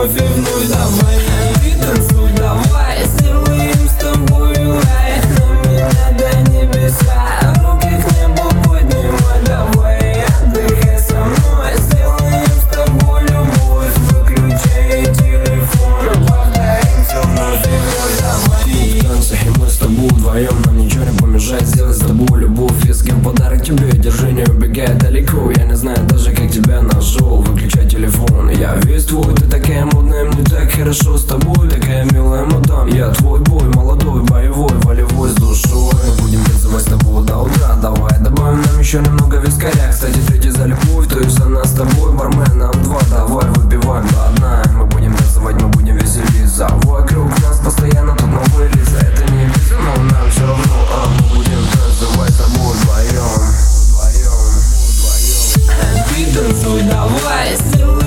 вновь и вновь. Давай, ты танцуй, давай, сделаем с тобой рай. На меня до небеса, руки к небу поднимай. Давай, отдыхай со мной, сделаем с тобой любовь. Выключай телефон, повторим все вновь и вновь. Давай. Мы в танце, и мы с тобой вдвоем. Нам ничего не помешает сделать с тобой любовь. Если в подарок тебе, держи, не убегай далеко. Я не знаю даже, как тебя нашел. Выключай телефон, я весь твой. Ты такая модная, мне так хорошо с тобой. Такая милая мадам, я твой бой. Молодой, боевой, волевой, с душой. Будем танцевать с тобой до утра. Давай добавим нам еще немного вискаря. Кстати, третий за любовь, то есть она с тобой. Бармен, нам два, давай выпиваем до дна. Мы будем танцевать, мы будем веселиться. Вокруг нас постоянно тут новые лица. Это не весело, но нам все равно. Мы будем танцевать с тобой вдвоем. Ты танцуй, давай, сделаем